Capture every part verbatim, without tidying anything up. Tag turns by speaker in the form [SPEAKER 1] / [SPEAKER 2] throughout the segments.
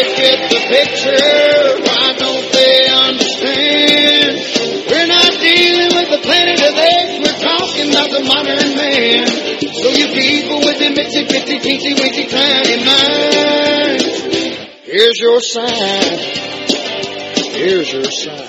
[SPEAKER 1] get the picture? Why don't they understand? We're not dealing with the planet of apes. We're talking about the modern man. So you people with the mitsy bitsy teensy weensy tiny minds, here's your sign. Here's your sign.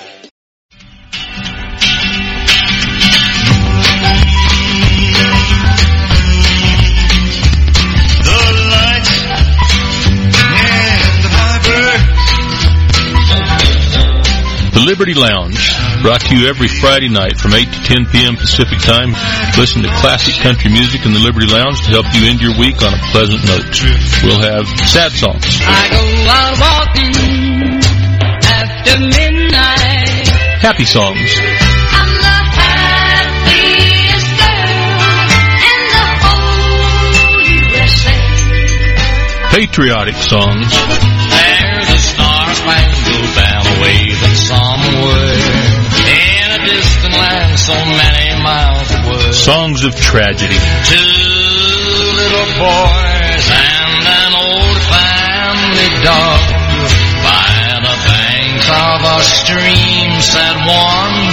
[SPEAKER 2] The Liberty Lounge, brought to you every Friday night from eight to ten p.m. Pacific Time. Listen to classic country music in the Liberty Lounge to help you end your week on a pleasant note. We'll have sad songs.
[SPEAKER 3] I go out walking after midnight.
[SPEAKER 2] Happy songs.
[SPEAKER 3] I'm the happiest girl in the whole U S A.
[SPEAKER 2] Patriotic songs.
[SPEAKER 4] There's a star-spangled banner waving somewhere in a distant land so many miles away.
[SPEAKER 2] Songs of tragedy.
[SPEAKER 4] Two little boys and an old family dog by the banks of a stream said one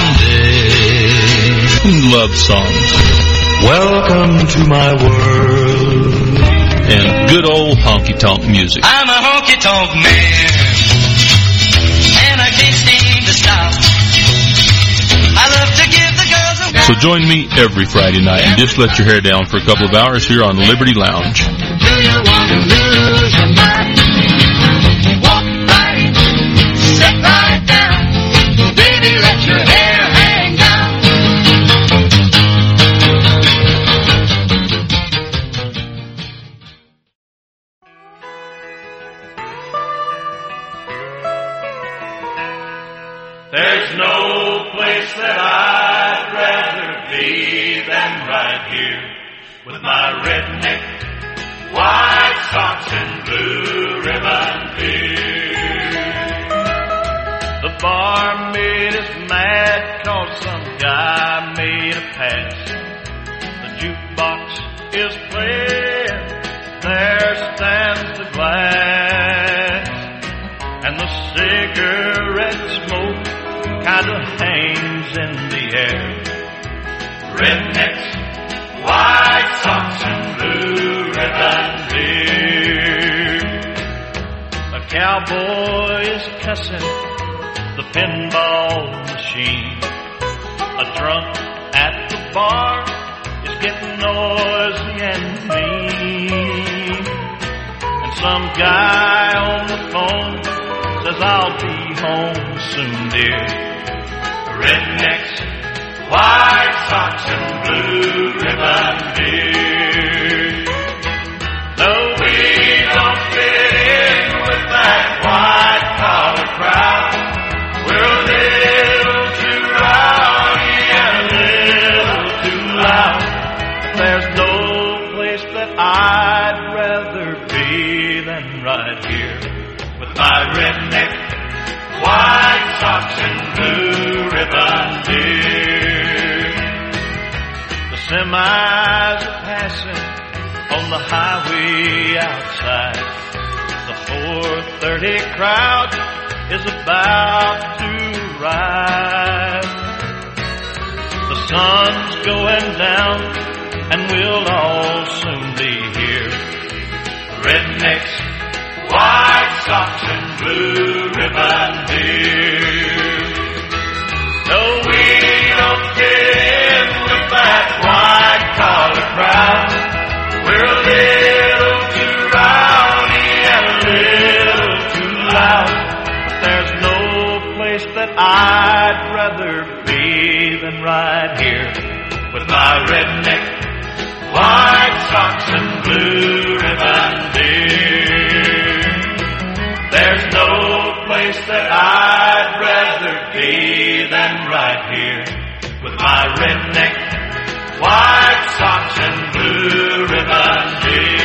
[SPEAKER 4] day.
[SPEAKER 2] Love songs.
[SPEAKER 5] Welcome to my world.
[SPEAKER 2] And good old honky-tonk music.
[SPEAKER 4] I'm a honky-tonk man, and I can't seem to stop. I love to give the girls a...
[SPEAKER 2] So join me every Friday night and just let your hair down for a couple of hours here on Liberty Lounge.
[SPEAKER 3] Do you want to lose your mind? Walk right, sit right down. Baby, let your hair hang down.
[SPEAKER 6] There's no place that I'd rather be than right here with my redneck, white socks and blue ribbon beard. The barmaid is mad 'cause some guy made a pass. The jukebox is playing, there stands the glass, and the cigarette smoke kind of hangs in the air. Rednecks, white socks and blue ribbon beard. A cowboy is cussing the pinball machine. A drunk at the bar is getting noisy and mean. And some guy on the phone says, I'll be home soon, dear. Rednecks, white socks and blue ribbon beard. No, we don't fit in with that white collar crowd. We're a little too rowdy and a little too loud. There's no place that I'd rather be than right here with my redneck, white socks and blue ribbon beard. The semis are passing on the highway outside. The four thirty crowd is about to rise. The sun's going down and we'll all soon be here. Rednecks, white socks and blue ribbon beard. No, we don't fit in with that white collar crowd. We're a little too rowdy and a little too loud. But there's no place that I'd rather be than right here with my redneck, white socks and blue ribbon beard. There's no place that I'd rather be than right here with my redneck, white socks and blue ribbon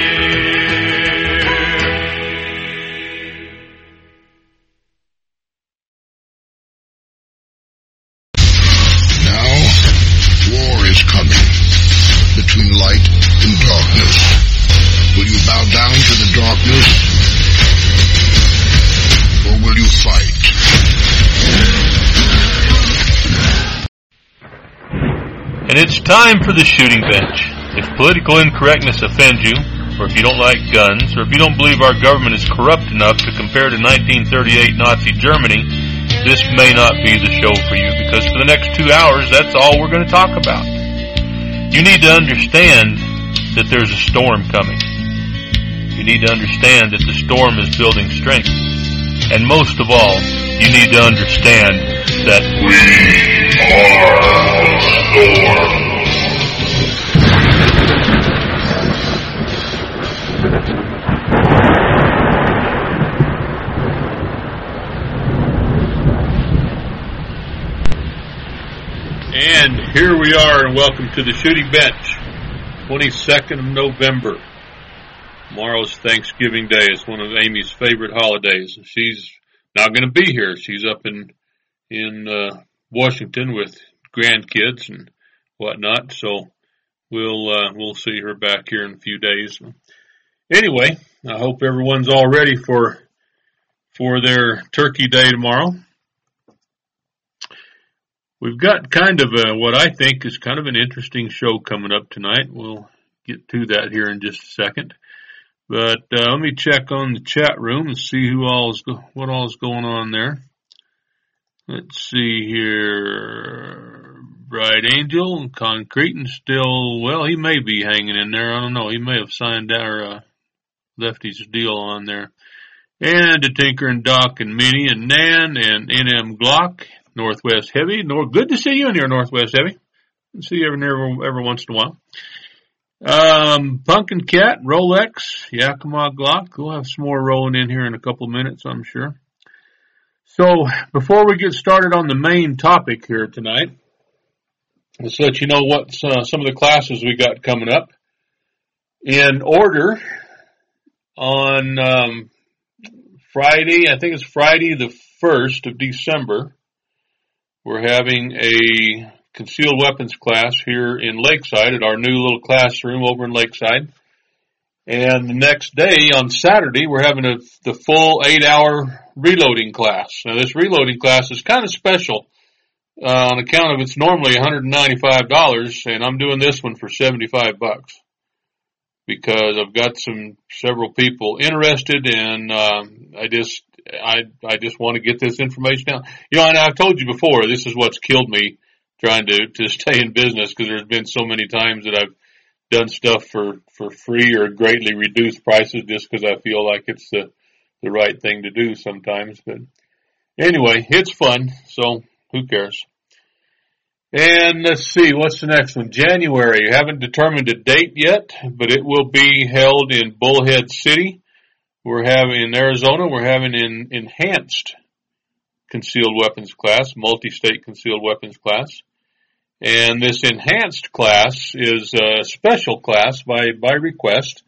[SPEAKER 6] beard.
[SPEAKER 7] Now, war is coming between light and darkness. Will you bow down to the darkness?
[SPEAKER 2] And it's time for the shooting bench. If political incorrectness offends you, or if you don't like guns, or if you don't believe our government is corrupt enough to compare to nineteen thirty-eight Nazi Germany, this may not be the show for you, because for the next two hours, that's all we're going to talk about. You need to understand that there's a storm coming. You need to understand that the storm is building strength. And most of all, you need to understand that we are the storm. And here we are, and welcome to the shooting bench, twenty-second of November. Tomorrow's Thanksgiving Day. It's one of Amy's favorite holidays. She's not going to be here. She's up in in uh, Washington with grandkids and whatnot. So we'll uh, we'll see her back here in a few days. Anyway, I hope everyone's all ready for for their Turkey Day tomorrow. We've got kind of a, what I think is kind of an interesting show coming up tonight. We'll get to that here in just a second. But uh, let me check on the chat room and see who all's go- what all's going on there. Let's see here. Bright Angel, Concrete, and still, well, he may be hanging in there. I don't know. He may have signed our uh, left his deal on there. And the Tinker and Doc and Minnie and Nan and N M Glock, Northwest Heavy. Nor- Good to see you in here, Northwest Heavy. See you every, every, every once in a while. Um, Pumpkin Cat, Rolex, Yakima Glock. We'll have some more rolling in here in a couple of minutes, I'm sure. So, before we get started on the main topic here tonight, let's let you know what uh, some of the classes we got coming up. In order, on um, Friday, I think it's Friday the first of December, we're having a concealed weapons class here in Lakeside at our new little classroom over in Lakeside. And the next day, on Saturday, we're having a, the full eight-hour reloading class. Now, this reloading class is kind of special uh, on account of it's normally one hundred ninety-five dollars, and I'm doing this one for seventy-five bucks because I've got some several people interested, and um, I just I I just want to get this information out. You know, and I've told you before, this is what's killed me trying to, to stay in business, because there's been so many times that I've done stuff for, for free or greatly reduced prices just because I feel like it's the, the right thing to do sometimes. But anyway, it's fun, so who cares? And let's see, what's the next one? January. I haven't determined a date yet, but it will be held in Bullhead City. We're having in Arizona, we're having an enhanced concealed weapons class, multi-state concealed weapons class. And this enhanced class is a special class by, by request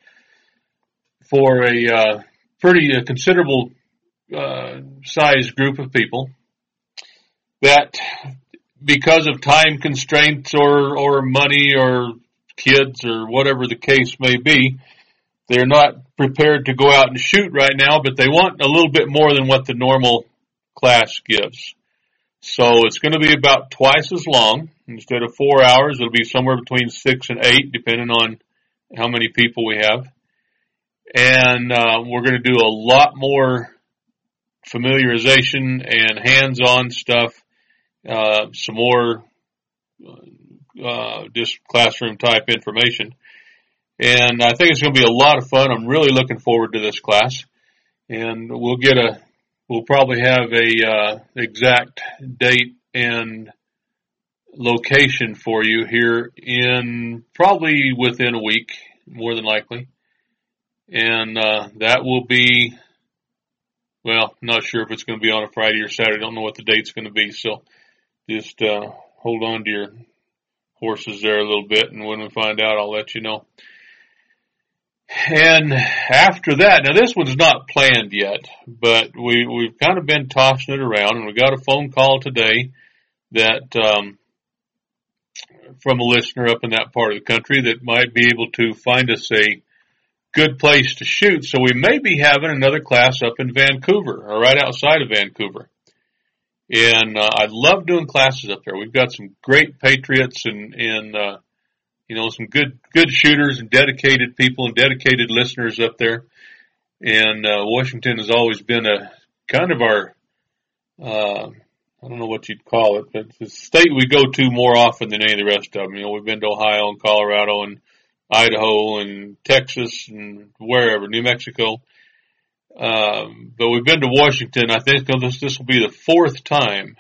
[SPEAKER 2] for a uh, pretty uh, considerable uh, size group of people that, because of time constraints or, or money or kids or whatever the case may be, they're not prepared to go out and shoot right now, but they want a little bit more than what the normal class gives. So it's going to be about twice as long. Instead of four hours, it'll be somewhere between six and eight, depending on how many people we have. And uh, we're going to do a lot more familiarization and hands-on stuff, uh, some more uh, just classroom-type information. And I think it's going to be a lot of fun. I'm really looking forward to this class. And we'll get a We'll probably have a uh, exact date and location for you here in probably within a week, more than likely. And uh, that will be, well, not sure if it's going to be on a Friday or Saturday. I don't know what the date's going to be. So just uh, hold on to your horses there a little bit, and when we find out, I'll let you know. And after that, now this one's not planned yet, but we, we've kind of been tossing it around, and we got a phone call today that, um, from a listener up in that part of the country that might be able to find us a good place to shoot. So we may be having another class up in Vancouver or right outside of Vancouver. And uh, I love doing classes up there. We've got some great patriots and, and uh, you know, some good good shooters and dedicated people and dedicated listeners up there. And uh, Washington has always been a kind of our, uh, I don't know what you'd call it, but it's a state we go to more often than any of the rest of them. You know, we've been to Ohio and Colorado and Idaho and Texas and wherever, New Mexico. Um, but we've been to Washington. I think this, this will be the fourth time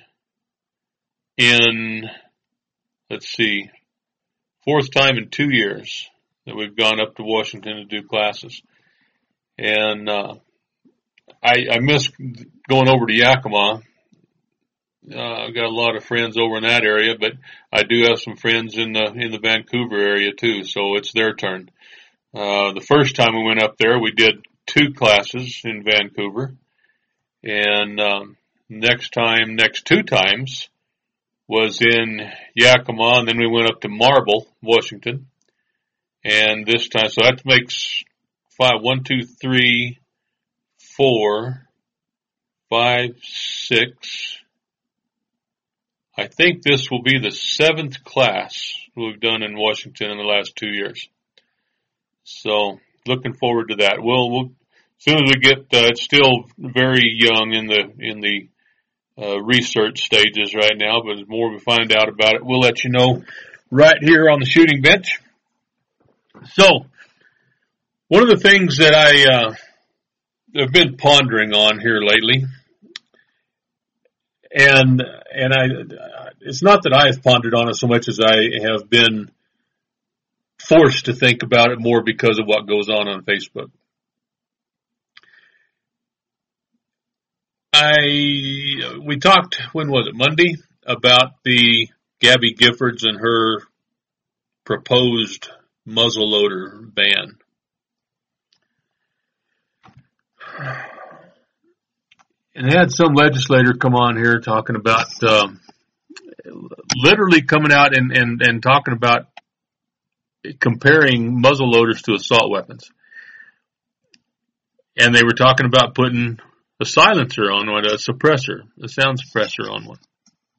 [SPEAKER 2] in, let's see, fourth time in two years that we've gone up to Washington to do classes. And, uh, I, I miss going over to Yakima. Uh, I've got a lot of friends over in that area, but I do have some friends in the, in the Vancouver area too, so it's their turn. Uh, the first time we went up there, we did two classes in Vancouver. And, um, next time, next two times was in Yakima, and then we went up to Marble, Washington. And this time, so that makes five, one, two, three, four, five, six. I think this will be the seventh class we've done in Washington in the last two years. So looking forward to that. We'll, we'll as soon as we get, uh, it's still very young in the in the uh, research stages right now, but as more we find out about it, we'll let you know right here on the shooting bench. So one of the things that I uh, have been pondering on here lately, and and I, it's not that I have pondered on it so much as I have been forced to think about it more because of what goes on on Facebook. I we talked, when was it, Monday, about the Gabby Giffords and her proposed muzzleloader ban. And had some legislator come on here talking about, um, literally coming out and, and, and talking about comparing muzzleloaders to assault weapons. And they were talking about putting a silencer on one, a suppressor, a sound suppressor on one.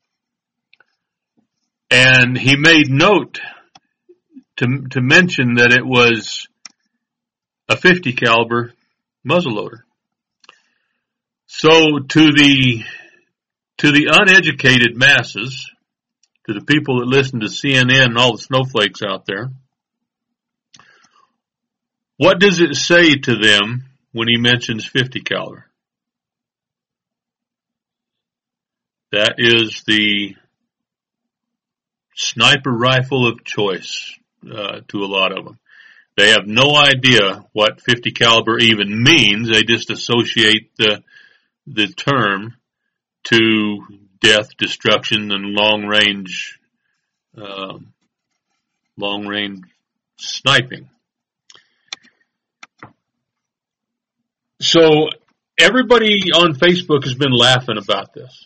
[SPEAKER 2] And he made note to to mention that it was a fifty caliber muzzleloader. So to the to the uneducated masses, to the people that listen to C N N and all the snowflakes out there, what does it say to them when he mentions fifty caliber? That is the sniper rifle of choice uh, to a lot of them. They have no idea what fifty caliber even means. They just associate the the term to death, destruction, and long range, um, long range sniping. So everybody on Facebook has been laughing about this.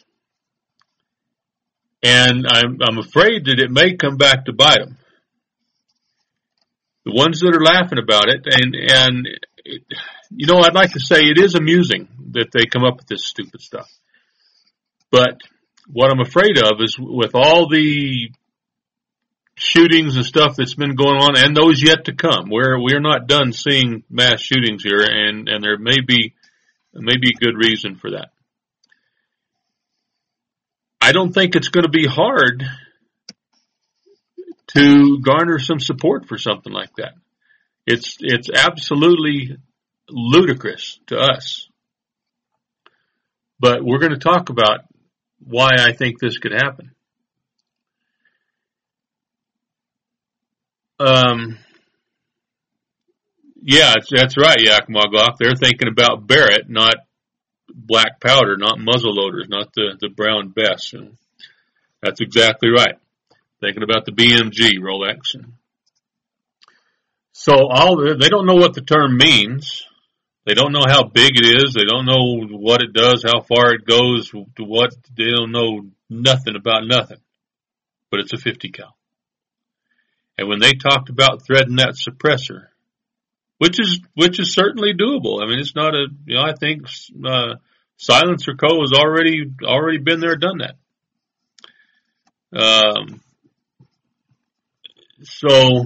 [SPEAKER 2] And I'm, I'm afraid that it may come back to bite them. The ones that are laughing about it, and, and it, you know, I'd like to say it is amusing that they come up with this stupid stuff. But what I'm afraid of is with all the shootings and stuff that's been going on, and those yet to come, we're, we're not done seeing mass shootings here, and, and there may be, may be a good reason for that. I don't think it's going to be hard to garner some support for something like that. It's, it's absolutely ludicrous to us. But we're going to talk about why I think this could happen. Um, yeah, that's right, Yakima Glock. They're thinking about Barrett, not black powder, not muzzle loaders, not the, the brown Bess. And that's exactly right. Thinking about the B M G Rolex. So all they don't know what the term means. They don't know how big it is. They don't know what it does, how far it goes, to what. They don't know nothing about nothing. But it's a fifty cal. And when they talked about threading that suppressor, which is which is certainly doable. I mean, it's not a, you know, I think uh, Silencer Co. has already already been there, done that. Um, so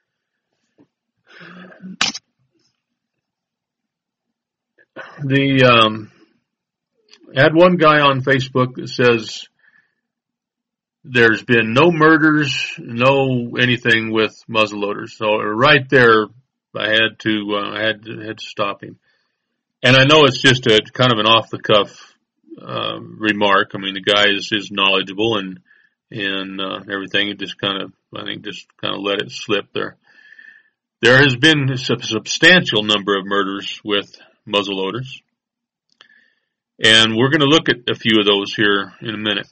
[SPEAKER 2] the um, I had one guy on Facebook that says there's been no murders, no anything with muzzleloaders. So right there, I had to uh, I had to, had to stop him. And I know it's just a kind of an off the cuff uh, remark. I mean, the guy is, is knowledgeable and and uh, everything. It just kind of I think just kind of let it slip there. There has been a substantial number of murders with muzzleloaders, and we're going to look at a few of those here in a minute.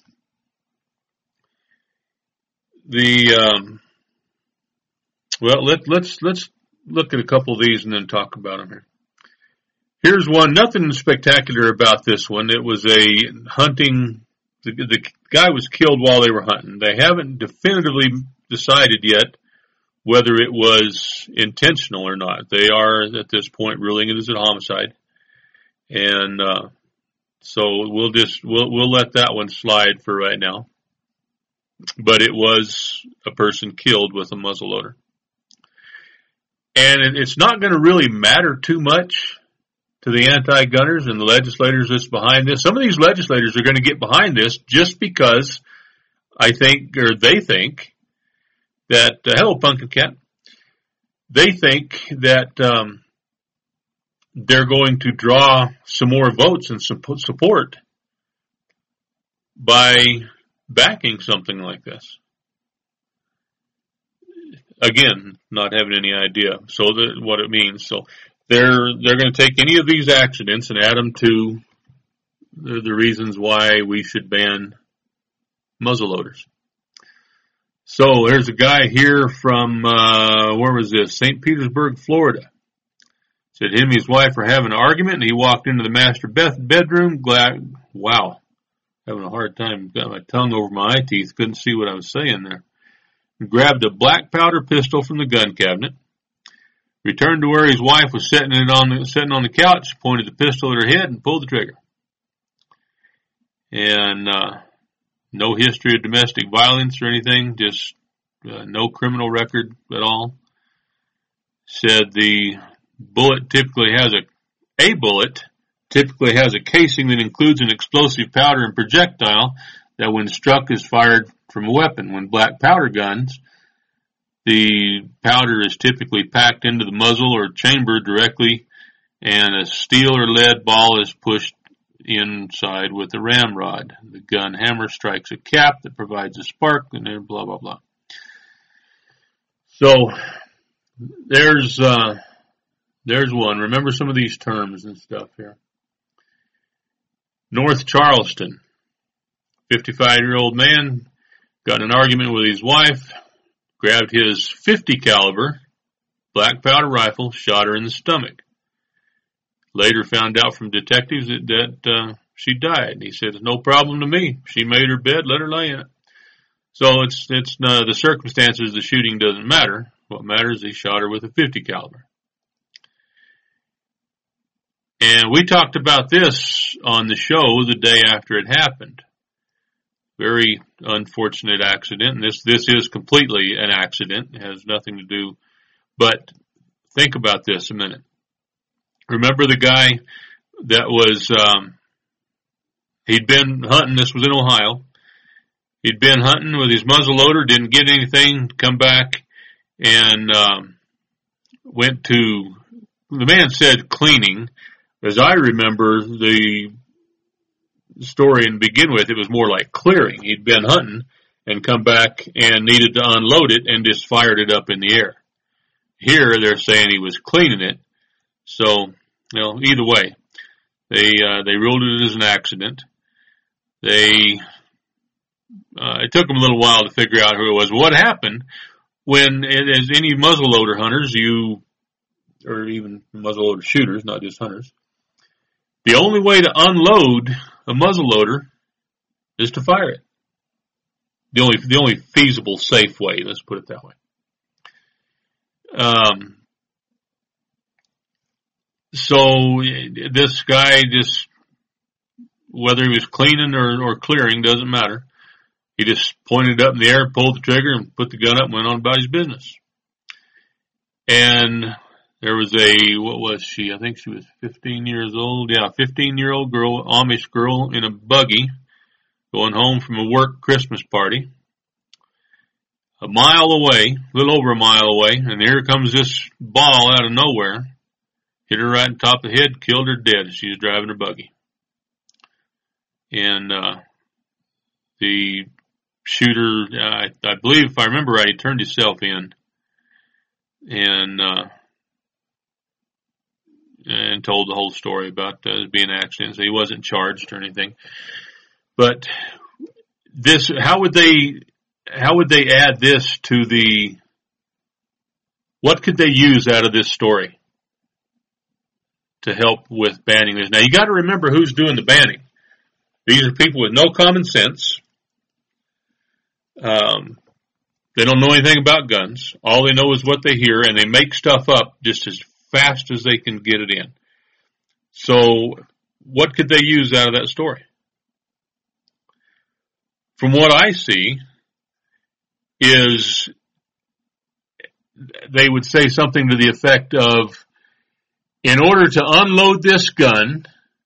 [SPEAKER 2] The um, well, let, let's let's look at a couple of these and then talk about them here. Here's one. Nothing spectacular about this one. It was a hunting. The, the guy was killed while they were hunting. They haven't definitively decided yet whether it was intentional or not. They are at this point ruling it as a homicide, and uh, so we'll just we'll we'll let that one slide for right now. But it was a person killed with a muzzleloader. And it's not going to really matter too much to the anti-gunners and the legislators that's behind this. Some of these legislators are going to get behind this just because I think, or they think, that, uh, hello, Pumpkin Cat, they think that um, they're going to draw some more votes and support by backing something like this. Again, not having any idea. So the, what it means. So they're they're going to take any of these accidents and add them to the, the reasons why we should ban muzzleloaders. So there's a guy here from uh, where was this? Saint Petersburg, Florida. Said him and his wife were having an argument, and he walked into the master bedroom. Glad, wow. Having a hard time, got my tongue over my eye teeth, couldn't see what I was saying there. Grabbed a black powder pistol from the gun cabinet, returned to where his wife was sitting it on the, sitting on the couch, pointed the pistol at her head and pulled the trigger. And uh, no history of domestic violence or anything, just uh, no criminal record at all. Said the bullet typically has a, a bullet typically has a casing that includes an explosive powder and projectile that when struck is fired from a weapon. When black powder guns, the powder is typically packed into the muzzle or chamber directly, and a steel or lead ball is pushed inside with a ramrod. The gun hammer strikes a cap that provides a spark, and then blah, blah, blah. So there's uh, there's one. Remember some of these terms and stuff here. North Charleston, fifty-five-year-old man got in an argument with his wife, grabbed his fifty caliber black powder rifle, shot her in the stomach. Later found out from detectives that, that uh, she died. He said, "It's no problem to me. She made her bed, let her lay in it." So it's it's uh, the circumstances of the shooting doesn't matter. What matters is he shot her with a fifty caliber. And we talked about this on the show the day after it happened. Very unfortunate accident. And this, this is completely an accident. It has nothing to do. But think about this a minute. Remember the guy that was, um, he'd been hunting. This was in Ohio. He'd been hunting with his muzzleloader, didn't get anything, come back and, um, went to, the man said cleaning. As I remember the story and begin with, it was more like clearing. He'd been hunting and come back and needed to unload it and just fired it up in the air. Here they're saying he was cleaning it. So, you know, either way, they uh, they ruled it as an accident. They uh, it took them a little while to figure out who it was. What happened when, as any muzzleloader hunters, you or even muzzleloader shooters, not just hunters. The only way to unload a muzzleloader is to fire it. The only, the only feasible, safe way. Let's put it that way. Um. So this guy just whether he was cleaning or, or clearing, doesn't matter. He just pointed up in the air, pulled the trigger, and put the gun up and went on about his business. And there was a, what was she? I think she was fifteen years old. Yeah, fifteen-year-old girl, Amish girl in a buggy going home from a work Christmas party. A mile away, a little over a mile away, and here comes this ball out of nowhere. Hit her right on top of the head, killed her dead as she was driving her buggy. And uh, the shooter, I, I believe, if I remember right, he turned himself in and uh, and told the whole story about uh, it being an accident. So he wasn't charged or anything. But this, how would they, how would they add this to the? What could they use out of this story to help with banning this? Now you got to remember who's doing the banning. These are people with no common sense. Um, they don't know anything about guns. All they know is what they hear, and they make stuff up just as fast as they can get it in. So what could they use out of that story? From what I see is they would say something to the effect of, in order to unload this gun,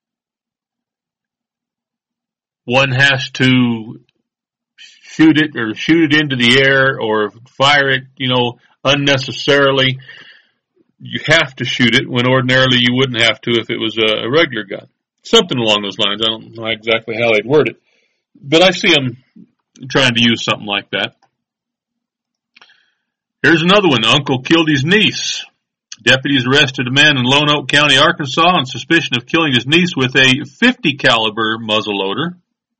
[SPEAKER 2] one has to shoot it or shoot it into the air or fire it, you know, unnecessarily. You have to shoot it when ordinarily you wouldn't have to if it was a, a regular gun. Something along those lines. I don't know exactly how they'd word it. But I see them trying to use something like that. Here's another one. Uncle killed his niece. Deputies arrested a man in Lone Oak County, Arkansas on suspicion of killing his niece with a fifty caliber muzzleloader.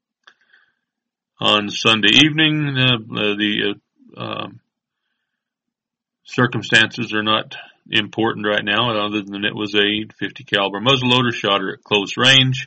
[SPEAKER 2] On Sunday evening, uh, the uh, uh, circumstances are not important right now, other than it was a fifty caliber muzzleloader, shot her at close range.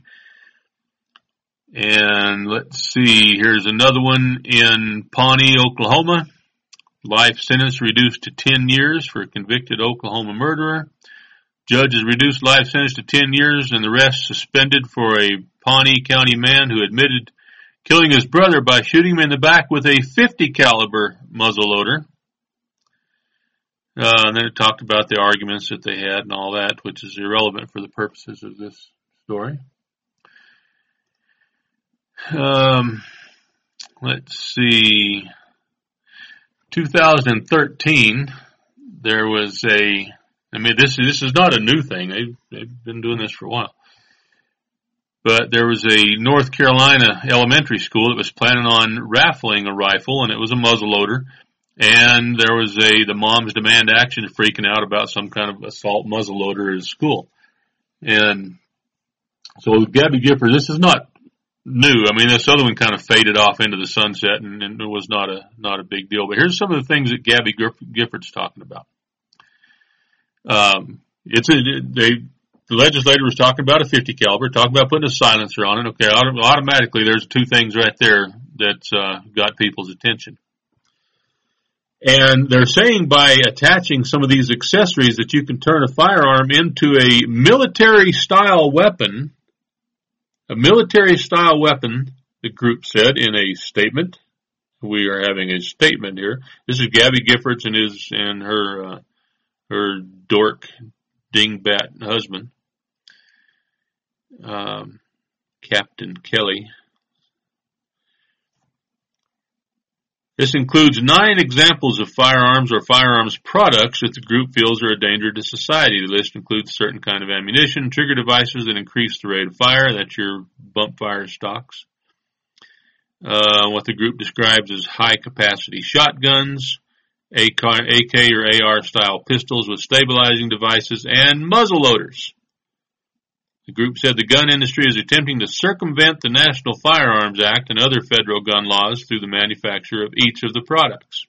[SPEAKER 2] And let's see, here's another one in Pawnee, Oklahoma. Life sentence reduced to ten years for a convicted Oklahoma murderer. Judge has reduced life sentence to ten years and the rest suspended for a Pawnee County man who admitted killing his brother by shooting him in the back with a fifty caliber muzzleloader. Uh, and then it talked about the arguments that they had and all that, which is irrelevant for the purposes of this story. Um, let's see. two thousand thirteen, there was a, I mean, this, this is not a new thing. They've, they've been doing this for a while. But there was a North Carolina elementary school that was planning on raffling a rifle, and it was a muzzleloader. And there was a, the moms demand action freaking out about some kind of assault muzzleloader at school. And so Gabby Gifford, this is not new. I mean, this other one kind of faded off into the sunset and, and it was not a, not a big deal. But here's some of the things that Gabby Gifford's talking about. Um, it's a, they, the legislator was talking about a fifty caliber, talking about putting a silencer on it. Okay, auto, automatically there's two things right there that's uh, got people's attention. And they're saying by attaching some of these accessories that you can turn a firearm into a military-style weapon, a military-style weapon, the group said in a statement. We are having a statement here. This is Gabby Giffords and his and her uh, her dork dingbat husband, um, Captain Kelly. This includes nine examples of firearms or firearms products that the group feels are a danger to society. The list includes certain kind of ammunition, trigger devices that increase the rate of fire. That's your bump fire stocks. Uh, what the group describes as high-capacity shotguns, A K or A R style pistols with stabilizing devices, and muzzle loaders. The group said the gun industry is attempting to circumvent the National Firearms Act and other federal gun laws through the manufacture of each of the products.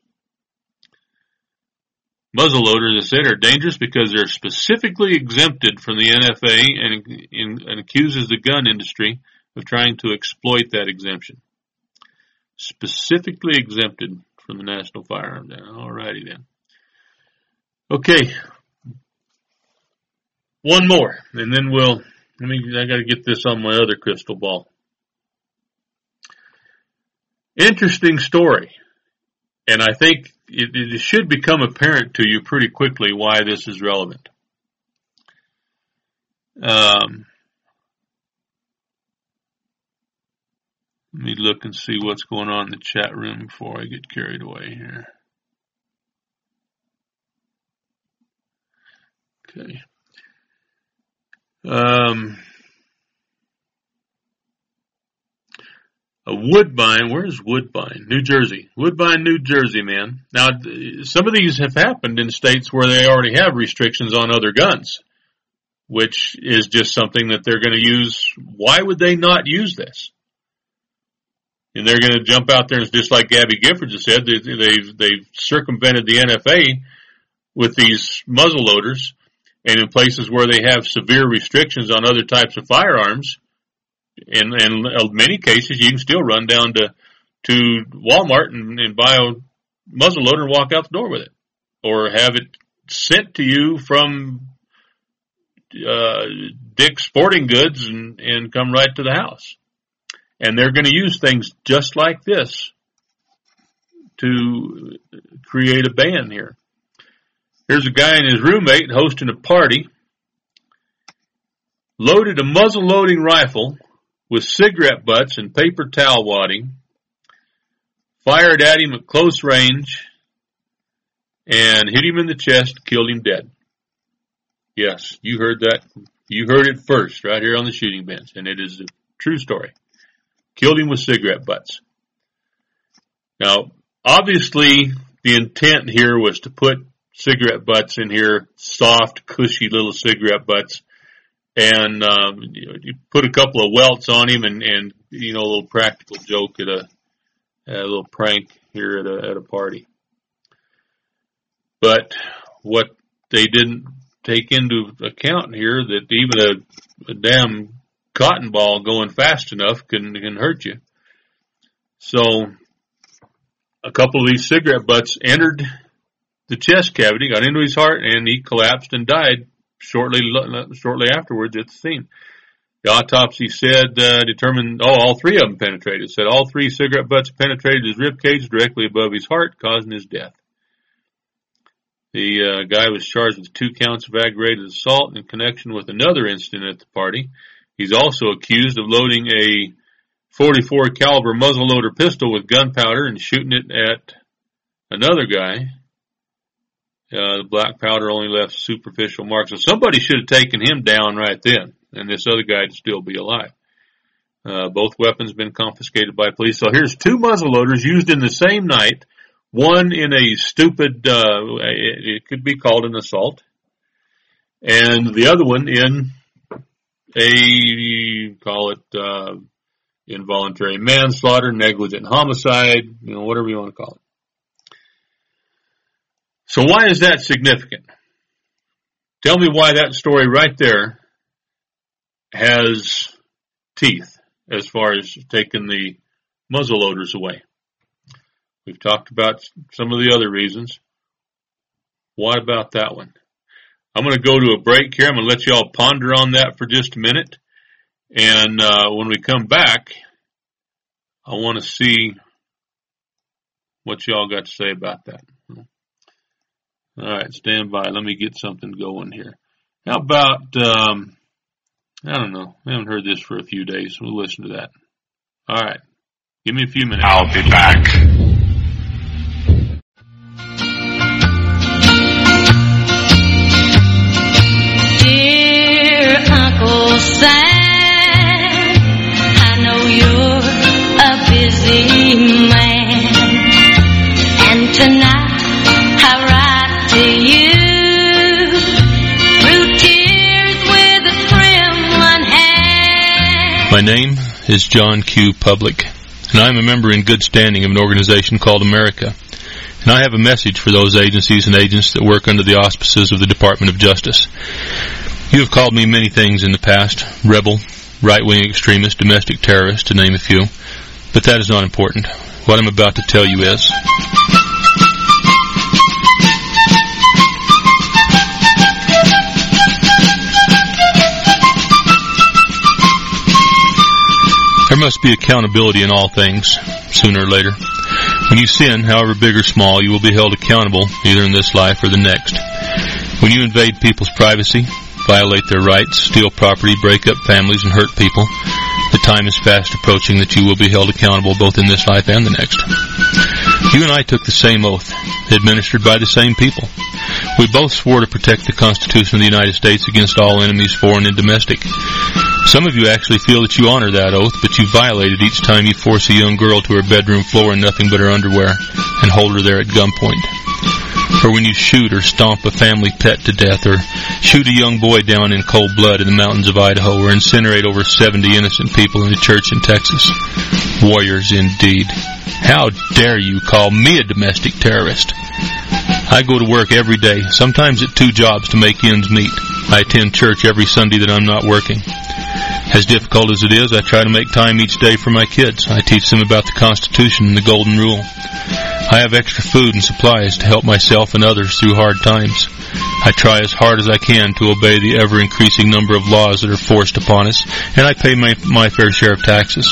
[SPEAKER 2] Muzzle loaders, as I said, are dangerous because they're specifically exempted from the N F A and, and, and accuses the gun industry of trying to exploit that exemption. Specifically exempted from the National Firearms Act. Alrighty then. Okay. One more, and then we'll, let me, I gotta get this on my other crystal ball. Interesting story. And I think it, it should become apparent to you pretty quickly why this is relevant. Um, let me look and see what's going on in the chat room before I get carried away here. Okay. Um, a Woodbine, where's Woodbine? New Jersey. Woodbine, New Jersey, man. Now, some of these have happened in states where they already have restrictions on other guns, which is just something that they're going to use. Why would they not use this? And they're going to jump out there, and just like Gabby Giffords has said, they, they've, they've circumvented the N F A with these muzzle loaders. And in places where they have severe restrictions on other types of firearms, in, in many cases, you can still run down to, to Walmart and, and buy a muzzle loader and walk out the door with it. Or have it sent to you from uh, Dick's Sporting Goods and, and come right to the house. And they're going to use things just like this to create a ban here. Here's a guy and his roommate hosting a party, loaded a muzzle-loading rifle with cigarette butts and paper towel wadding, fired at him at close range, and hit him in the chest, killed him dead. Yes, you heard that. You heard it first right here on the shooting bench, and it is a true story. Killed him with cigarette butts. Now, obviously, the intent here was to put cigarette butts in here, soft, cushy little cigarette butts, and um, you put a couple of welts on him, and, and you know, a little practical joke at a, a little prank here at a, at a party. But what they didn't take into account here, that even a, a damn cotton ball going fast enough can can hurt you. So a couple of these cigarette butts entered the chest cavity, got into his heart, and he collapsed and died shortly shortly afterwards at the scene. The autopsy said, uh, determined, oh, all three of them penetrated. Said all three cigarette butts penetrated his rib cage directly above his heart, causing his death. The uh, guy was charged with two counts of aggravated assault in connection with another incident at the party. He's also accused of loading a forty-four caliber muzzleloader pistol with gunpowder and shooting it at another guy. Uh, the black powder only left superficial marks. So somebody should have taken him down right then, and this other guy would still be alive. Uh, both weapons been confiscated by police. So here's two muzzleloaders used in the same night. One in a stupid, uh, it could be called an assault, and the other one in a, call it, uh, involuntary manslaughter, negligent homicide, you know, whatever you want to call it. So why is that significant? Tell me why that story right there has teeth as far as taking the muzzle loaders away. We've talked about some of the other reasons. Why about that one? I'm going to go to a break here. I'm going to let you all ponder on that for just a minute. And uh, when we come back, I want to see what you all got to say about that. All right, stand by. Let me get something going here. How about, um, I don't know. I haven't heard this for a few days. We'll listen to that. All right. Give me a few minutes.
[SPEAKER 6] I'll be back.
[SPEAKER 8] Dear Uncle Sam, I know you're a busy man, and tonight I write to you through tears with a trembling hand.
[SPEAKER 2] My name is John Q. Public, and I am a member in good standing of an organization called America. And I have a message for those agencies and agents that work under the auspices of the Department of Justice. You have called me many things in the past: rebel, right-wing extremist, domestic terrorist, to name a few. But that is not important. What I'm about to tell you is, I There must be accountability in all things, sooner or later. When you sin, however big or small, you will be held accountable, either in this life or the next. When you invade people's privacy, violate their rights, steal property, break up families, and hurt people, the time is fast approaching that you will be held accountable both in this life and the next. You and I took the same oath, administered by the same people. We both swore to protect the Constitution of the United States against all enemies, foreign and domestic. Some of you actually feel that you honor that oath, but you violate it each time you force a young girl to her bedroom floor in nothing but her underwear and hold her there at gunpoint. Or when you shoot or stomp a family pet to death, or shoot a young boy down in cold blood in the mountains of Idaho, or incinerate over seventy innocent people in a church in Texas. Warriors indeed. How dare you call me a domestic terrorist? I go to work every day, sometimes at two jobs to make ends meet. I attend church every Sunday that I'm not working. As difficult as it is, I try to make time each day for my kids. I teach them about the Constitution and the Golden Rule. I have extra food and supplies to help myself and others through hard times. I try as hard as I can to obey the ever-increasing number of laws that are forced upon us, and I pay my, my fair share of taxes.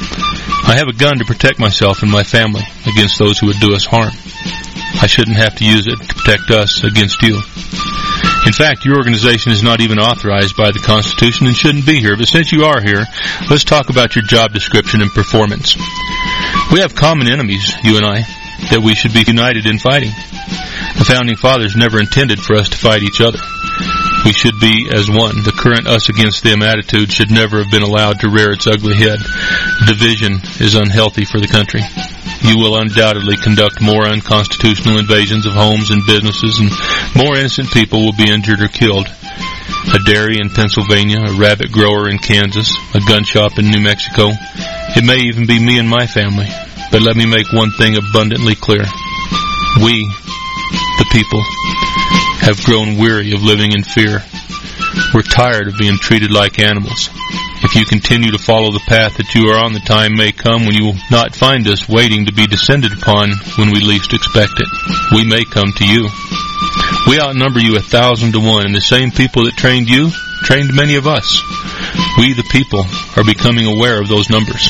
[SPEAKER 2] I have a gun to protect myself and my family against those who would do us harm. I shouldn't have to use it to protect us against you. In fact, your organization is not even authorized by the Constitution and shouldn't be here. But since you are here, let's talk about your job description and performance. We have common enemies, you and I, that we should be united in fighting. The Founding Fathers never intended for us to fight each other. We should be as one. The current us against them attitude should never have been allowed to rear its ugly head. Division is unhealthy for the country. You will undoubtedly conduct more unconstitutional invasions of homes and businesses, and more innocent people will be injured or killed. A dairy in Pennsylvania, a rabbit grower in Kansas, a gun shop in New Mexico. It may even be me and my family. But let me make one thing abundantly clear. We, the people, have grown weary of living in fear. We're tired of being treated like animals. If you continue to follow the path that you are on, the time may come when you will not find us waiting to be descended upon when we least expect it. We may come to you. We outnumber you a thousand to one, and the same people that trained you trained many of us. We, the people, are becoming aware of those numbers.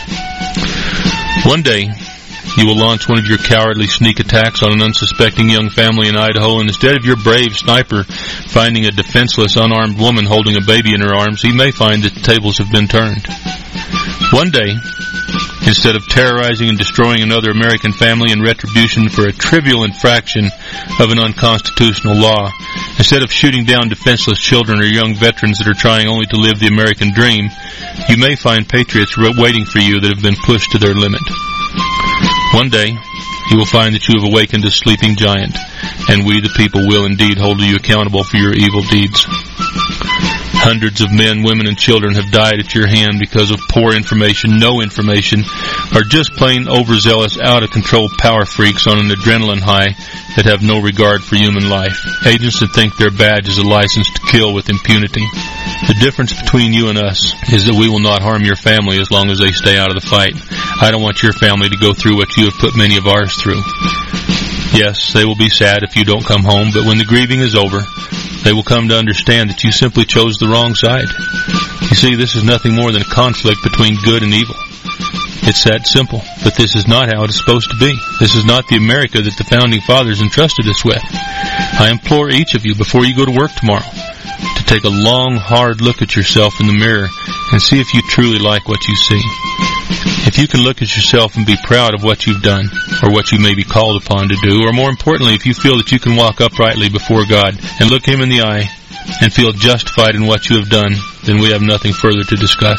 [SPEAKER 2] One day, you will launch one of your cowardly sneak attacks on an unsuspecting young family in Idaho, and instead of your brave sniper finding a defenseless, unarmed woman holding a baby in her arms, he may find that the tables have been turned. One day, instead of terrorizing and destroying another American family in retribution for a trivial infraction of an unconstitutional law, instead of shooting down defenseless children or young veterans that are trying only to live the American dream, you may find patriots waiting for you that have been pushed to their limit. One day, you will find that you have awakened a sleeping giant, and we, the people, will indeed hold you accountable for your evil deeds. Hundreds of men, women, and children have died at your hand because of poor information, no information, or just plain overzealous, out-of-control power freaks on an adrenaline high that have no regard for human life. Agents that think their badge is a license to kill with impunity. The difference between you and us is that we will not harm your family as long as they stay out of the fight. I don't want your family to go through what you have put many of ours through. Yes, they will be sad if you don't come home, but when the grieving is over, they will come to understand that you simply chose the wrong side. You see, this is nothing more than a conflict between good and evil. It's that simple, but this is not how it is supposed to be. This is not the America that the Founding Fathers entrusted us with. I implore each of you, before you go to work tomorrow, to take a long, hard look at yourself in the mirror and see if you truly like what you see. If you can look at yourself and be proud of what you've done, or what you may be called upon to do, or more importantly, if you feel that you can walk uprightly before God and look Him in the eye and feel justified in what you have done, then we have nothing further to discuss.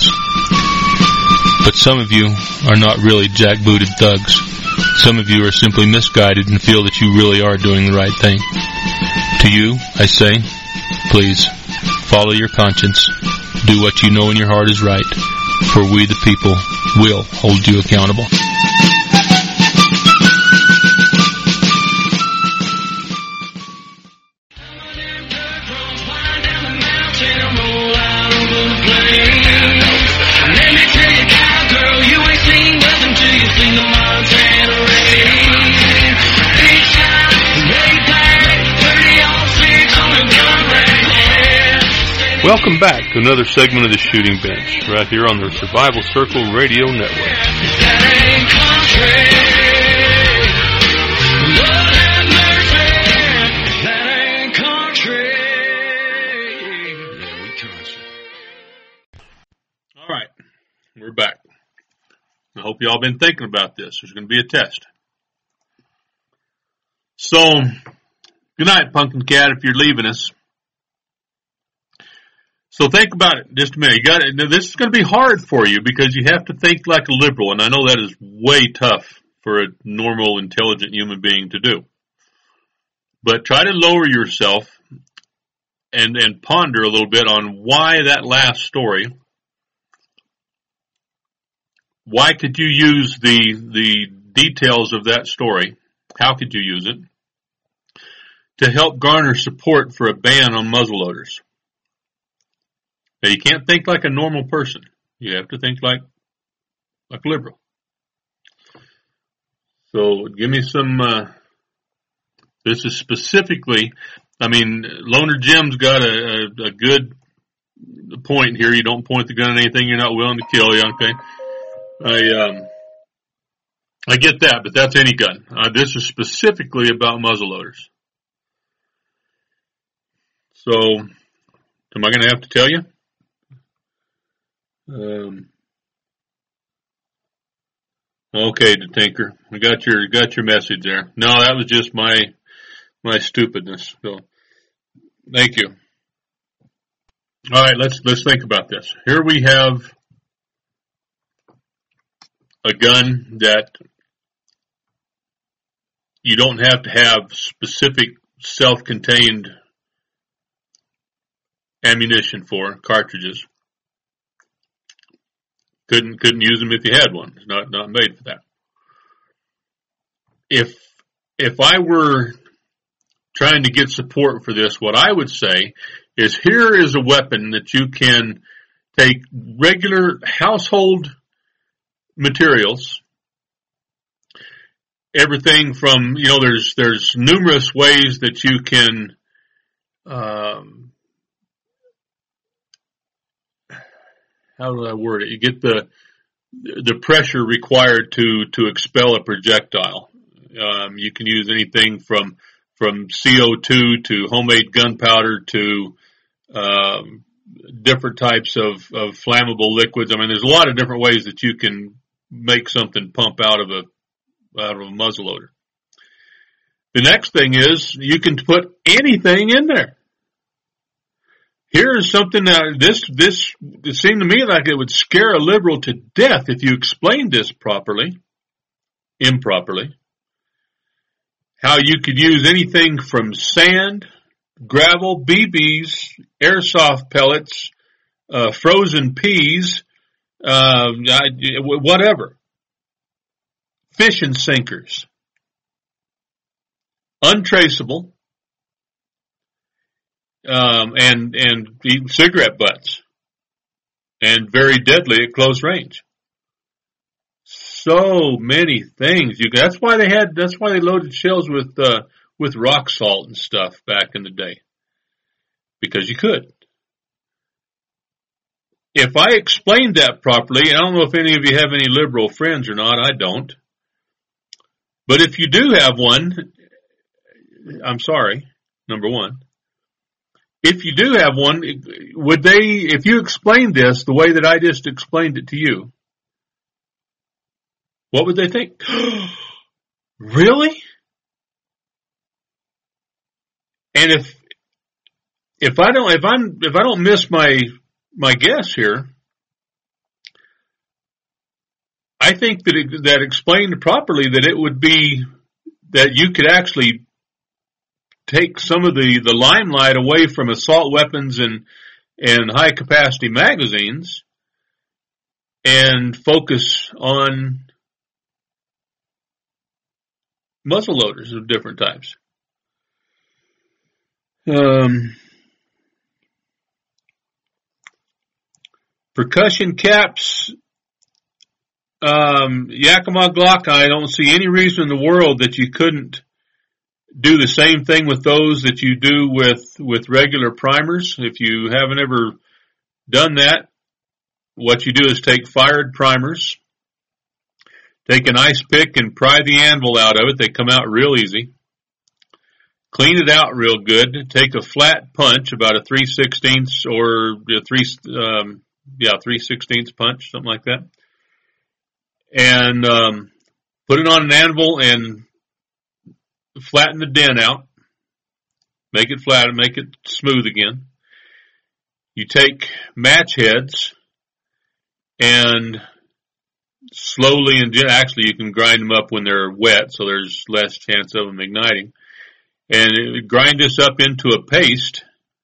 [SPEAKER 2] But some of you are not really jackbooted thugs. Some of you are simply misguided and feel that you really are doing the right thing. To you, I say, please, follow your conscience. Do what you know in your heart is right, for we the people will hold you accountable. Welcome back to another segment of the Shooting Bench, right here on the Survival Circle Radio Network.
[SPEAKER 3] That ain't country. Lord have mercy. That ain't country.
[SPEAKER 2] Yeah, we country. All right, we're back. I hope y'all been thinking about this. There's going to be a test. So, good night, Pumpkin Cat, if you're leaving us. So think about it just a minute. You got it. Now, this is going to be hard for you because you have to think like a liberal, and I know that is way tough for a normal, intelligent human being to do. But try to lower yourself and, and ponder a little bit on why that last story. Why could you use the the details of that story? How could you use it to help garner support for a ban on muzzleloaders? Now, you can't think like a normal person. You have to think like like liberal. So give me some. Uh, this is specifically. I mean, Loner Jim's got a, a, a good point here. You don't point the gun at anything you're not willing to kill. Yeah, okay. I um, I get that, but that's any gun. Uh, this is specifically about muzzleloaders. So, am I going to have to tell you? Um. Okay, the Tinker, I got your got your message there. No, that was just my my stupidness. So, thank you. All right, let's let's think about this. Here we have a gun that you don't have to have specific self-contained ammunition for, cartridges. Couldn't couldn't use them if you had one. It's not not made for that. If if I were trying to get support for this, what I would say is here is a weapon that you can take regular household materials, everything from, you know, there's there's numerous ways that you can um, how do I word it? You get the the pressure required to to expel a projectile. Um, you can use anything from from C O two to homemade gunpowder to um, different types of, of flammable liquids. I mean, there's a lot of different ways that you can make something pump out of a out of a muzzleloader. The next thing is you can put anything in there. Here is something that this this it seemed to me like it would scare a liberal to death if you explained this properly, improperly. How you could use anything from sand, gravel, B Bs, airsoft pellets, uh, frozen peas, uh, whatever. Fishing sinkers. Untraceable. Um, and, and even cigarette butts. And very deadly at close range. So many things. You, that's why they had, that's why they loaded shells with, uh, with rock salt and stuff back in the day. Because you could. If I explained that properly, I don't know if any of you have any liberal friends or not, I don't. But if you do have one, I'm sorry, number one. If you do have one, would they, if you explained this the way that I just explained it to you, what would they think? Really? And if if I don't if I'm if I don't miss my my guess here, I think that it, that explained properly that it would be that you could actually take some of the, the limelight away from assault weapons and and high capacity magazines and focus on muzzleloaders of different types. Um, percussion caps, um, Yakima Glock, I don't see any reason in the world that you couldn't do the same thing with those that you do with, with regular primers. If you haven't ever done that, what you do is take fired primers, take an ice pick and pry the anvil out of it. They come out real easy. Clean it out real good. Take a flat punch, about a three sixteenths or a three, um, yeah, three sixteenths punch, something like that. And, um, put it on an anvil and flatten the dent out. Make it flat and make it smooth again. You take match heads and slowly, and actually you can grind them up when they're wet, so there's less chance of them igniting. And grind this up into a paste,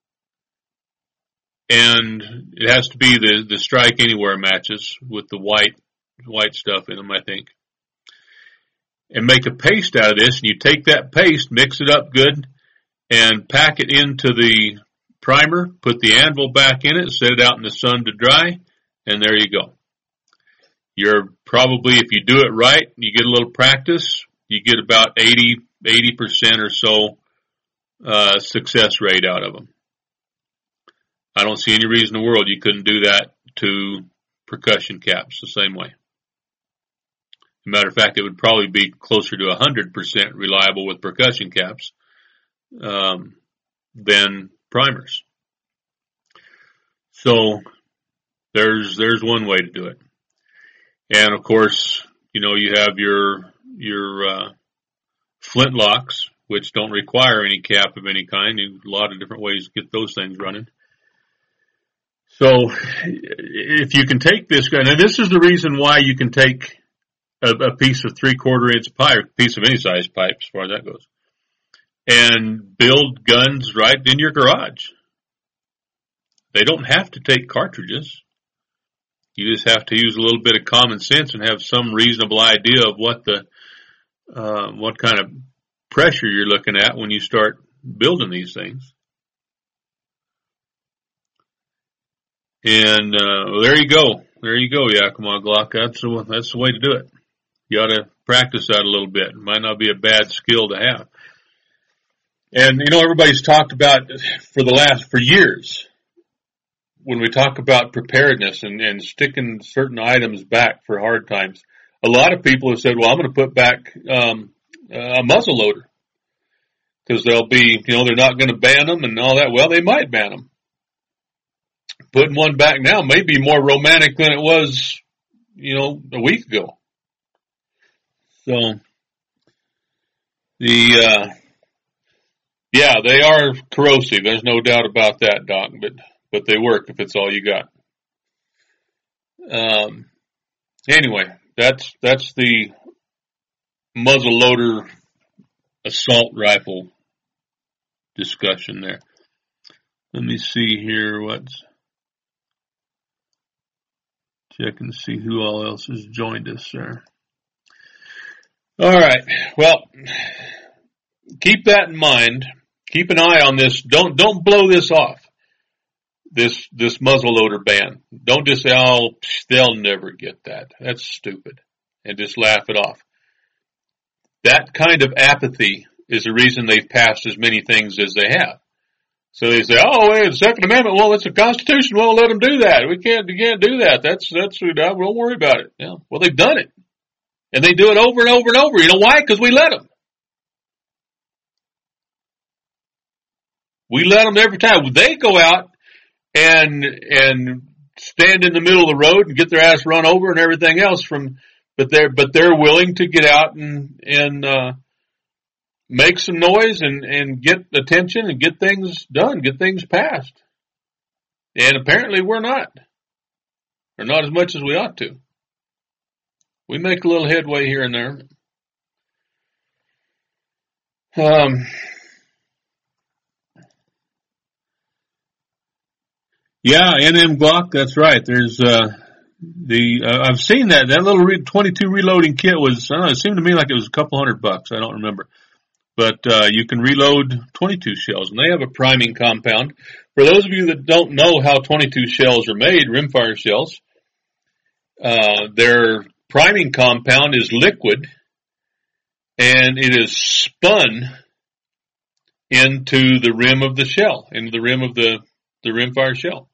[SPEAKER 2] and it has to be the, the Strike Anywhere matches with the white, white stuff in them, I think. And make a paste out of this, and you take that paste, mix it up good, and pack it into the primer, put the anvil back in it, set it out in the sun to dry, and there you go. You're probably, if you do it right, you get a little practice, you get about eighty, eighty percent or so uh, success rate out of them. I don't see any reason in the world you couldn't do that to percussion caps the same way. As a matter of fact, it would probably be closer to one hundred percent reliable with percussion caps um, than primers. So there's there's one way to do it. And of course, you know, you have your your uh, flintlocks, which don't require any cap of any kind. There's a lot of different ways to get those things running. So if you can take this, and this is the reason why you can take a, a piece of three-quarter inch pipe, piece of any size pipe as far as that goes, and build guns right in your garage. They don't have to take cartridges. You just have to use a little bit of common sense and have some reasonable idea of what the uh, what kind of pressure you're looking at when you start building these things. And uh, well, there you go, there you go, Yakima Glock. That's the that's the way to do it. You ought to practice that a little bit. It might not be a bad skill to have. And you know, everybody's talked about for the last for years. When we talk about preparedness and, and sticking certain items back for hard times, a lot of people have said, well, I'm going to put back um, a muzzle loader because they'll be, you know, they're not going to ban them and all that. Well, they might ban them. Putting one back now may be more romantic than it was, you know, a week ago. So, the, uh, yeah, they are corrosive. There's no doubt about that, Doc, but But they work if it's all you got. Um, anyway, that's that's the muzzle loader assault rifle discussion there. Let me see here what's check and see who all else has joined us there. All right. Well, keep that in mind. Keep an eye on this. Don't don't blow this off. This, this muzzleloader ban. Don't just say, oh, they'll never get that. That's stupid. And just laugh it off. That kind of apathy is the reason they've passed as many things as they have. So they say, oh, wait, the Second Amendment, well, it's a Constitution, won't let them do that. We can't, we can't do that. That's, that's, we don't worry about it. Yeah. Well, they've done it. And they do it over and over and over. You know why? Because we let them. We let them every time. They go out and and stand in the middle of the road and get their ass run over and everything else from, but they're but they're willing to get out and and uh, make some noise and and get attention and get things done, get things passed. And apparently we're not, or not as much as we ought to. We make a little headway here and there. Um. Yeah, N M Glock, that's right. There's, uh, the, uh, I've seen that, that little re- twenty-two reloading kit was, I don't know, it seemed to me like it was a couple hundred bucks. I don't remember. But, uh, you can reload twenty-two shells and they have a priming compound. For those of you that don't know how twenty-two shells are made, rimfire shells, uh, their priming compound is liquid and it is spun into the rim of the shell, into the rim of the, the rimfire shell.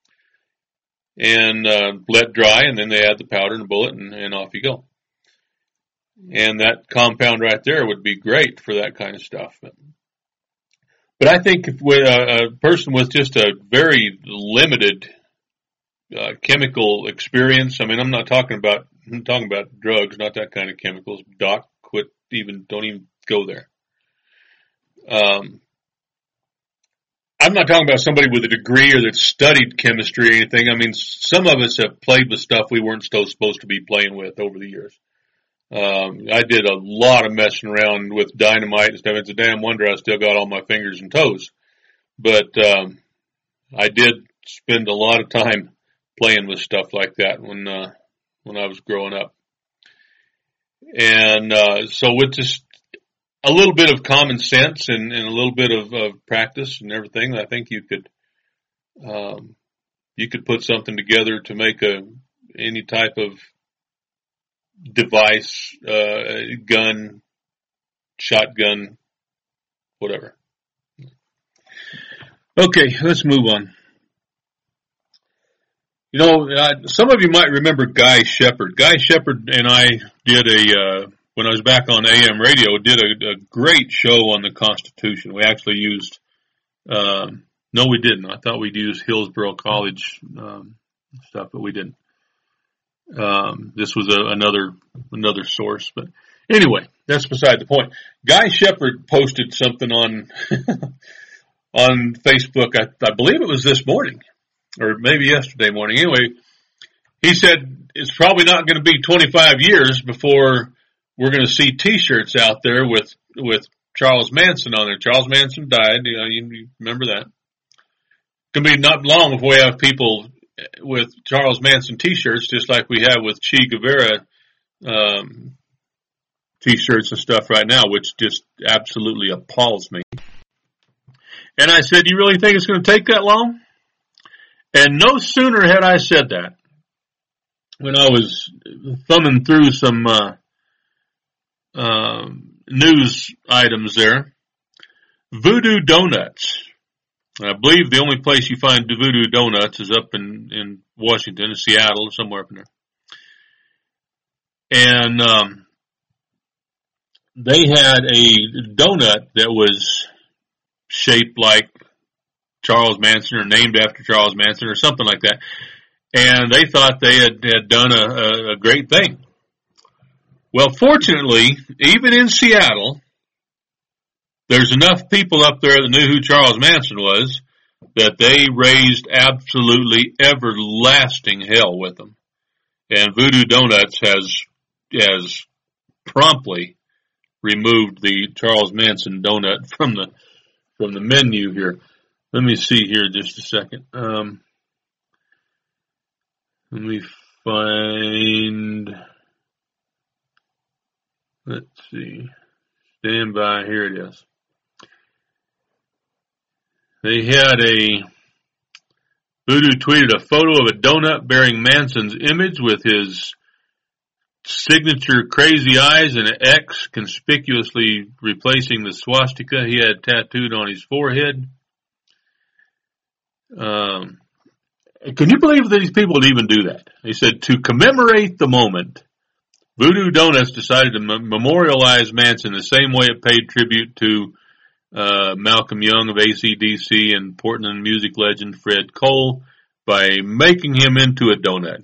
[SPEAKER 2] And uh, let dry, and then they add the powder and the bullet, and, and off you go. And that compound right there would be great for that kind of stuff. But, but I think if with a, a person with just a very limited uh, chemical experience, I mean, I'm not talking about I'm talking about drugs, not that kind of chemicals. Doc, quit even, don't even go there. Um, I'm not talking about somebody with a degree or that studied chemistry or anything. I mean, some of us have played with stuff we weren't still supposed to be playing with over the years. Um, I did a lot of messing around with dynamite and stuff. It's a damn wonder I still got all my fingers and toes. But um, I did spend a lot of time playing with stuff like that when uh, when I was growing up. And uh, so with just a little bit of common sense and, and a little bit of, of practice and everything, I think you could um, you could put something together to make a any type of device, uh, gun, shotgun, whatever. Okay, let's move on. You know, uh, some of you might remember Guy Shepherd. Guy Shepherd and I did a, uh, when I was back on A M radio, did a, a great show on the Constitution. We actually used, um, no, we didn't. I thought we'd use Hillsborough College um, stuff, but we didn't. Um, this was a, another another source, but anyway, that's beside the point. Guy Shepherd posted something on on Facebook. I, I believe it was this morning, or maybe yesterday morning. Anyway, he said it's probably not going to be twenty-five years before we're going to see T-shirts out there with with Charles Manson on there. Charles Manson died. You know, you, you remember that. It's going to be not long before we have people with Charles Manson T-shirts, just like we have with Che Guevara um, T-shirts and stuff right now, which just absolutely appalls me. And I said, you really think it's going to take that long? And no sooner had I said that, when I was thumbing through some uh, uh, news items there, Voodoo Donuts. I believe the only place you find Voodoo Donuts is up in, in Washington, in Seattle, somewhere up in there. And um, they had a donut that was shaped like Charles Manson or named after Charles Manson or something like that. And they thought they had, had done a, a, a great thing. Well, fortunately, even in Seattle, there's enough people up there that knew who Charles Manson was that they raised absolutely everlasting hell with them. And Voodoo Donuts has, has promptly removed the Charles Manson donut from the, from the menu here. Let me see here just a second. Um, let me find, let's see, stand by, here it is. They had a, Voodoo tweeted a photo of a donut bearing Manson's image with his signature crazy eyes and an X conspicuously replacing the swastika he had tattooed on his forehead. Um, can you believe that these people would even do that? He said, to commemorate the moment, Voodoo Donuts decided to m- memorialize Manson the same way it paid tribute to uh, Malcolm Young of A C D C and Portland music legend Fred Cole by making him into a donut.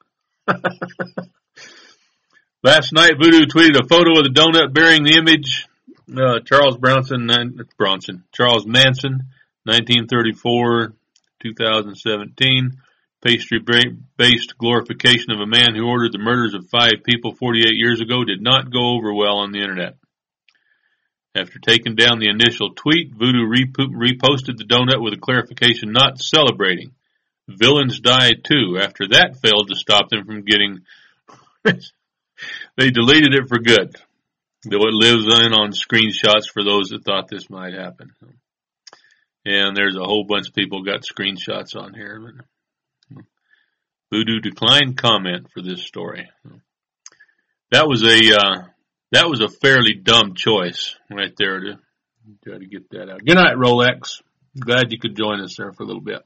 [SPEAKER 2] Last night, Voodoo tweeted a photo of the donut bearing the image, uh, Charles Bronson, Bronson, Charles Manson, nineteen thirty-four, two thousand seventeen, pastry-based glorification of a man who ordered the murders of five people forty-eight years ago did not go over well on the internet. After taking down the initial tweet, Voodoo rep- reposted the donut with a clarification not celebrating. Villains die too. After that failed to stop them from getting, they deleted it for good. Though it lives in on screenshots for those that thought this might happen. And there's a whole bunch of people got screenshots on here. But Voodoo declined comment for this story. That was a uh, that was a fairly dumb choice right there to Try to get that out. Good night, Rolex. Glad you could join us there for a little bit.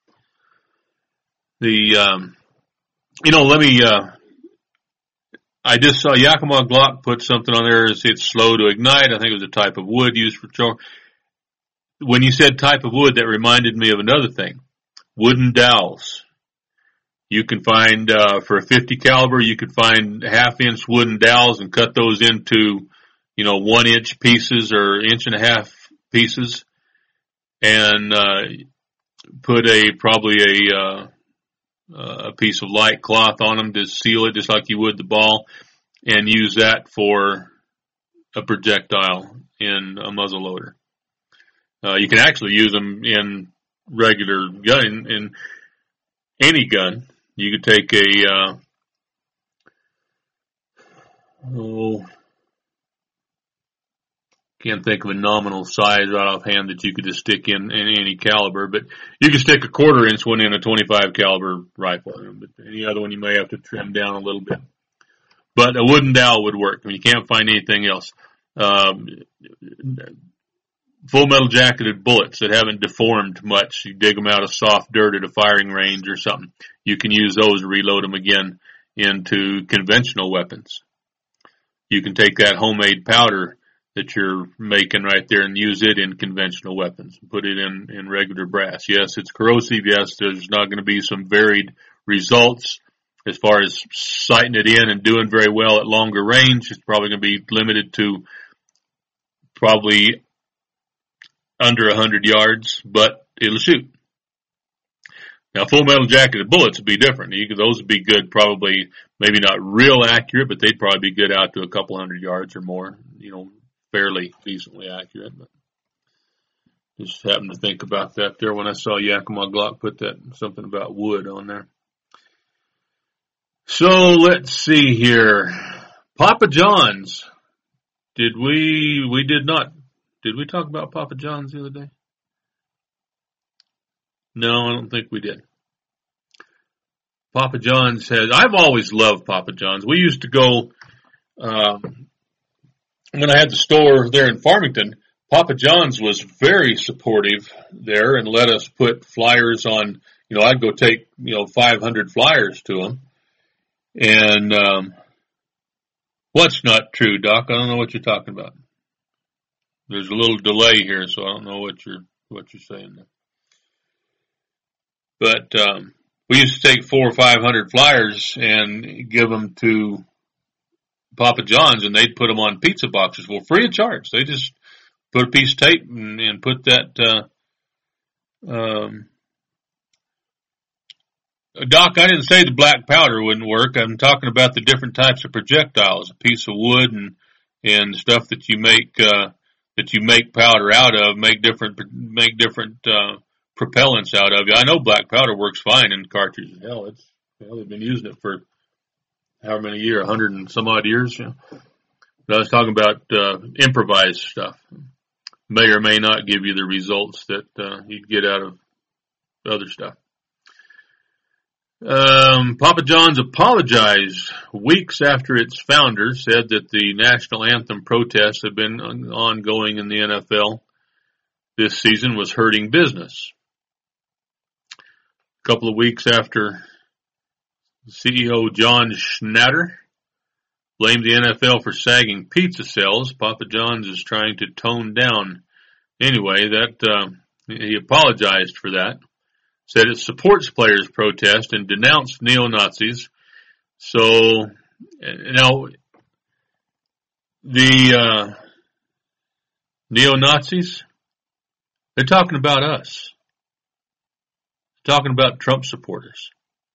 [SPEAKER 2] The, um, you know, let me, uh, I just saw Yakima Glock put something on there. It's, it's slow to ignite. I think it was a type of wood used for char. When you said type of wood, that reminded me of another thing. Wooden dowels. You can find, uh, for a fifty caliber, you could find half inch wooden dowels and cut those into, you know, one inch pieces or inch and a half pieces, and, uh, put a, probably a, uh, a piece of light cloth on them to seal it just like you would the ball, and use that for a projectile in a muzzle loader. Uh, you can actually use them in regular gun, in any gun. You could take a, uh, oh, can't think of a nominal size right offhand that you could just stick in, in any caliber, but you can stick a quarter inch one in a twenty-five caliber rifle. But any other one you may have to trim down a little bit. But a wooden dowel would work. I mean, you can't find anything else. Um, full metal jacketed bullets that haven't deformed much. You dig them out of soft dirt at a firing range or something. You can use those to reload them again into conventional weapons. You can take that homemade powder that you're making right there and use it in conventional weapons. Put it in, in regular brass. Yes, it's corrosive. Yes, there's not going to be some varied results as far as sighting it in and doing very well at longer range. It's probably going to be limited to probably under one hundred yards, but it'll shoot. Now, full metal jacketed bullets would be different. You could, those would be good, probably, maybe not real accurate, but they'd probably be good out to a couple hundred yards or more, you know, fairly decently accurate. But just happened to think about that there when I saw Yakima Glock put that something about wood on there. So let's see here. Papa John's. Did we, we did not, did we talk about Papa John's the other day? No, I don't think we did. Papa John's has, I've always loved Papa John's. We used to go, um, when I had the store there in Farmington, Papa John's was very supportive there and let us put flyers on, you know, I'd go take, you know, five hundred flyers to them. And, um, what's not true, Doc? I don't know what you're talking about. There's a little delay here, so I don't know what you're, what you're saying there. But, um, we used to take four or five hundred flyers and give them to Papa John's, and they'd put them on pizza boxes. Well, free of charge. They just put a piece of tape and, and put that, uh, um, Doc, I didn't say the black powder wouldn't work. I'm talking about the different types of projectiles, a piece of wood and, and stuff that you make, uh, that you make powder out of, make different, make different, uh, propellants out of. I know black powder works fine in cartridges. Hell, it's, well, they've been using it for however many years, a hundred and some odd years. You know. But I was talking about, uh, improvised stuff. May or may not give you the results that, uh, you'd get out of other stuff. Um, Papa John's apologized weeks after its founder said that the national anthem protests have been ongoing in the N F L this season was hurting business. A couple of weeks after C E O John Schnatter blamed the N F L for sagging pizza sales, Papa John's is trying to tone down. Anyway, that uh, he apologized for that. Said it supports players' protest and denounced neo-Nazis. So, now, the uh, neo-Nazis, they're talking about us. They're talking about Trump supporters.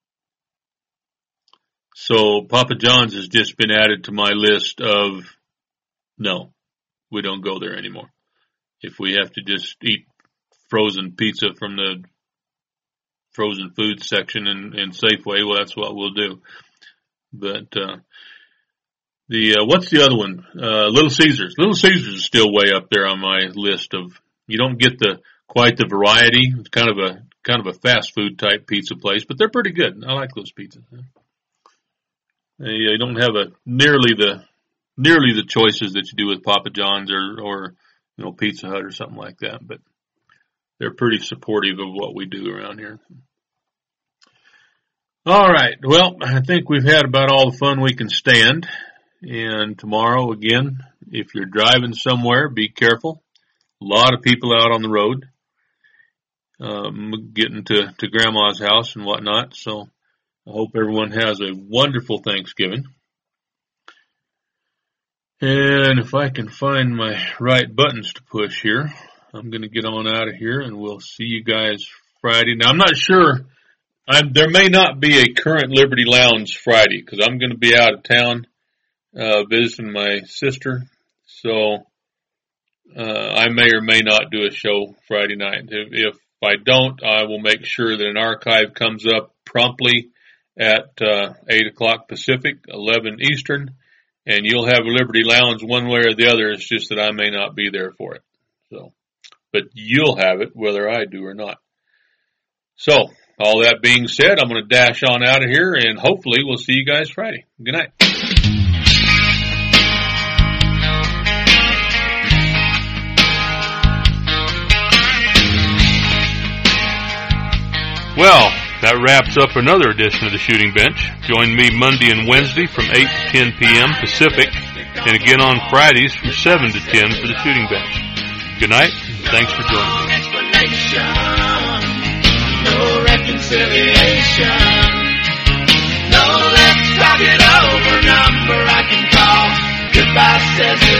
[SPEAKER 2] So, Papa John's has just been added to my list of, no, we don't go there anymore. If we have to just eat frozen pizza from the frozen food section in, in Safeway, well, that's what we'll do. But, uh, the, uh, what's the other one? Uh, Little Caesars. Little Caesars is still way up there on my list of, you don't get the, quite the variety. It's kind of a, kind of a fast food type pizza place, but they're pretty good. I like those pizzas. They, they don't have a, nearly the, nearly the choices that you do with Papa John's or, or you know, Pizza Hut or something like that. But they're pretty supportive of what we do around here. All right. Well, I think we've had about all the fun we can stand. And tomorrow, again, if you're driving somewhere, be careful. A lot of people out on the road, um, getting to, to Grandma's house and whatnot. So I hope everyone has a wonderful Thanksgiving. And if I can find my right buttons to push here, I'm going to get on out of here, and we'll see you guys Friday. Now, I'm not sure. I'm, there may not be a current Liberty Lounge Friday because I'm going to be out of town uh, visiting my sister. So uh, I may or may not do a show Friday night. If, if I don't, I will make sure that an archive comes up promptly at uh, eight o'clock Pacific, eleven Eastern, and you'll have a Liberty Lounge one way or the other. It's just that I may not be there for it. So, but you'll have it whether I do or not. So, all that being said, I'm going to dash on out of here, and hopefully we'll see you guys Friday. Good night. Well, that wraps up another edition of the Shooting Bench. Join me Monday and Wednesday from eight to ten p.m. Pacific, and again on Fridays from seven to ten for the Shooting Bench. Good night, and thanks for joining me.
[SPEAKER 3] No reconciliation. No, let's talk it over. Number I can call. Goodbye says